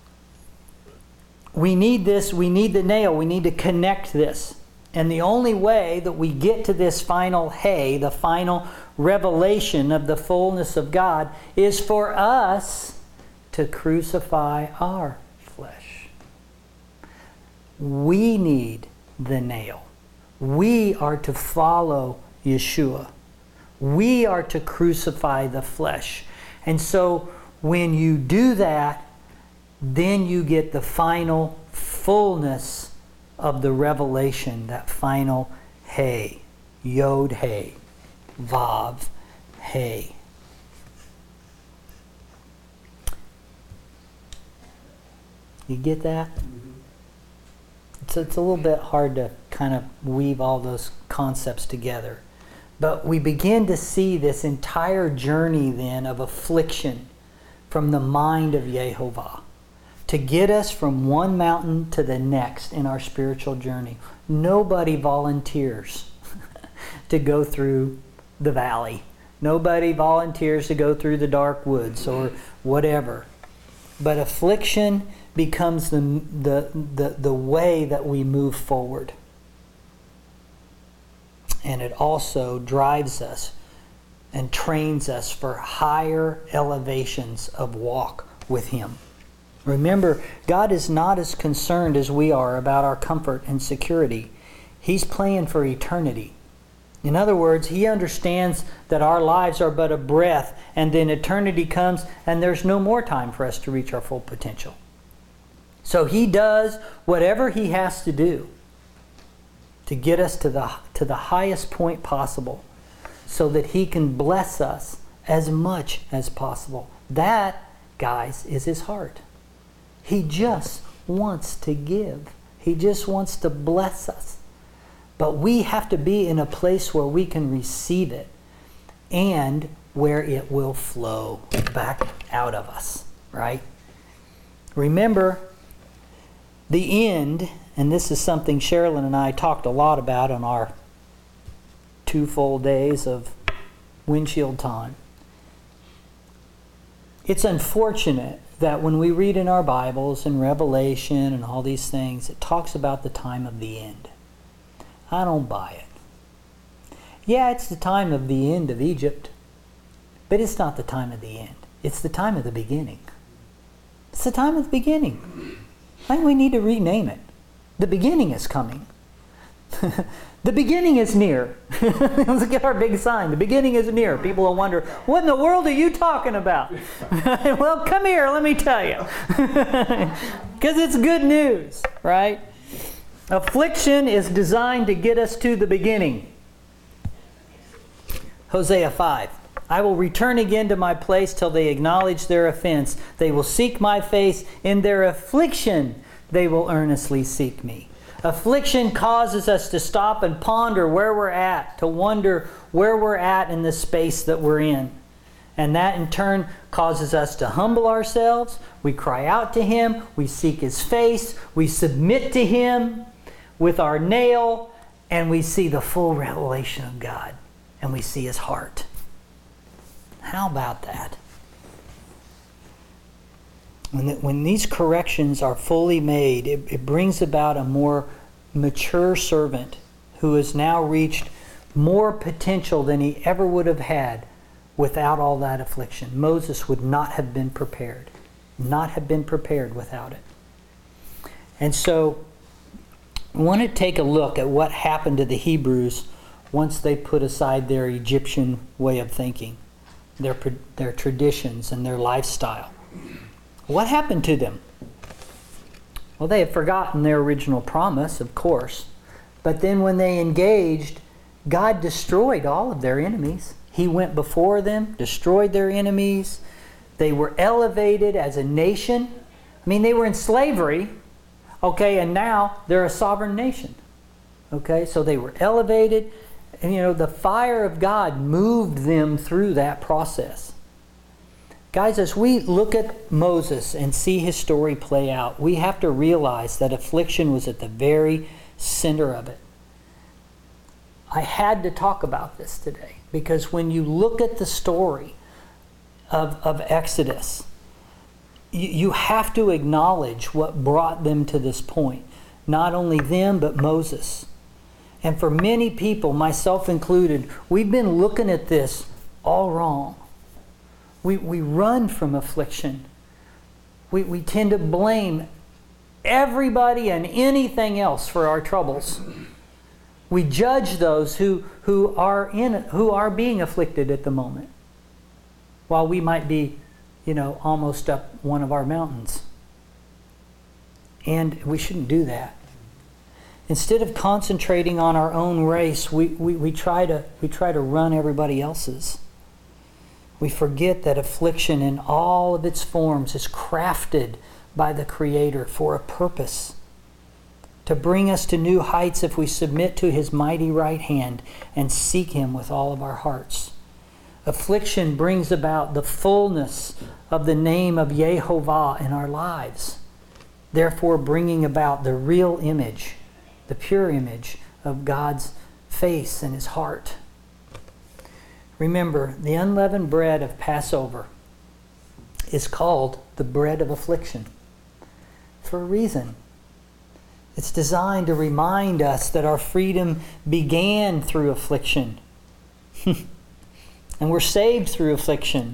we need this, we need the nail, we need to connect this. And the only way that we get to this final He, the final revelation of the fullness of God, is for us to crucify our flesh. We need the nail. We are to follow Yeshua. We are to crucify the flesh. And so when you do that, then you get the final fullness of the revelation, that final He, Yod He, Vav He. You get that? Mm-hmm. It's, it's a little bit hard to kind of weave all those concepts together. But we begin to see this entire journey then of affliction from the mind of Yehovah, to get us from one mountain to the next in our spiritual journey. Nobody volunteers to go through the valley. Nobody volunteers to go through the dark woods or whatever. But affliction becomes the, the, the, the way that we move forward. And it also drives us and trains us for higher elevations of walk with Him. Remember, God is not as concerned as we are about our comfort and security. He's playing for eternity. In other words, He understands that our lives are but a breath, and then eternity comes and there's no more time for us to reach our full potential. So He does whatever He has to do to get us to the, to the highest point possible so that He can bless us as much as possible. That, guys, is His heart. He just wants to give. He just wants to bless us. But we have to be in a place where we can receive it and where it will flow back out of us, right? Remember, the end, and this is something Sherilyn and I talked a lot about on our two full days of windshield time. It's unfortunate that when we read in our Bibles and Revelation and all these things, it talks about the time of the end. I don't buy it. Yeah, it's the time of the end of Egypt, but it's not the time of the end. It's the time of the beginning. It's the time of the beginning. I think we need to rename it. The beginning is coming. The beginning is near. Let's get our big sign. The beginning is near. People will wonder, what in the world are you talking about? Well, come here, let me tell you. Because it's good news, right? Affliction is designed to get us to the beginning. Hosea five. I will return again to my place till they acknowledge their offense. They will seek my face. In their affliction, they will earnestly seek me. Affliction causes us to stop and ponder where we're at, to wonder where we're at in the space that we're in. And that in turn causes us to humble ourselves. We cry out to Him. We seek His face. We submit to Him with our nail. And we see the full revelation of God. And we see His heart. How about that? When, the, when these corrections are fully made, it, it brings about a more mature servant who has now reached more potential than he ever would have had without all that affliction. Moses would not have been prepared. Not have been prepared without it. And so, I want to take a look at what happened to the Hebrews once they put aside their Egyptian way of thinking, their, their traditions and their lifestyle. What happened to them? Well, they had forgotten their original promise, of course. But then when they engaged, God destroyed all of their enemies. He went before them, destroyed their enemies. They were elevated as a nation. I mean, they were in slavery, okay, and now they're a sovereign nation. Okay, so they were elevated, and you know, the fire of God moved them through that process. Guys, as we look at Moses and see his story play out, we have to realize that affliction was at the very center of it. I had to talk about this today because when you look at the story of, of Exodus, you, you have to acknowledge what brought them to this point. Not only them, but Moses. And for many people, myself included, we've been looking at this all wrong. We, we run from affliction. We, we tend to blame everybody and anything else for our troubles. We judge those who, who, are in, who are being afflicted at the moment, while we might be, you know, almost up one of our mountains. And we shouldn't do that. Instead of concentrating on our own race, we, we, we, try to, we try to run everybody else's. We forget that affliction in all of its forms is crafted by the Creator for a purpose. To bring us to new heights if we submit to His mighty right hand and seek Him with all of our hearts. Affliction brings about the fullness of the name of Yehovah in our lives, therefore bringing about the real image, the pure image of God's face and His heart. Remember, the unleavened bread of Passover is called the bread of affliction for a reason. It's designed to remind us that our freedom began through affliction. And we're saved through affliction.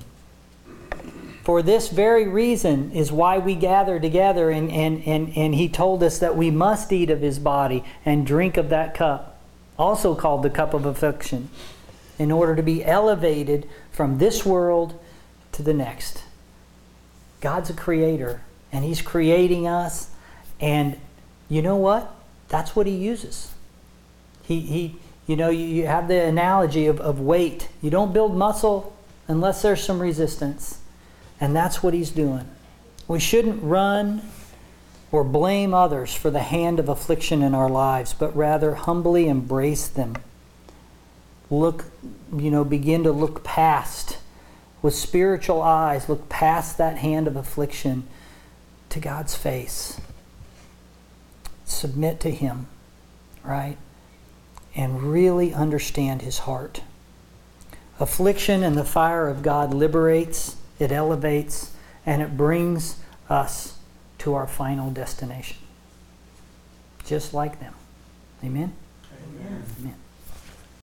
For this very reason is why we gather together, and, and, and, and He told us that we must eat of His body and drink of that cup, also called the cup of affliction, in order to be elevated from this world to the next. God's a creator, and He's creating us, and you know what? That's what He uses. He, he you know, you, you have the analogy of, of weight. You don't build muscle unless there's some resistance. And that's what He's doing. We shouldn't run or blame others for the hand of affliction in our lives, but rather humbly embrace them. Look, you know, begin to look past, with spiritual eyes, look past that hand of affliction to God's face. Submit to Him, right? And really understand His heart. Affliction and the fire of God liberates, it elevates, and it brings us to our final destination. Just like them. Amen? Amen. Amen.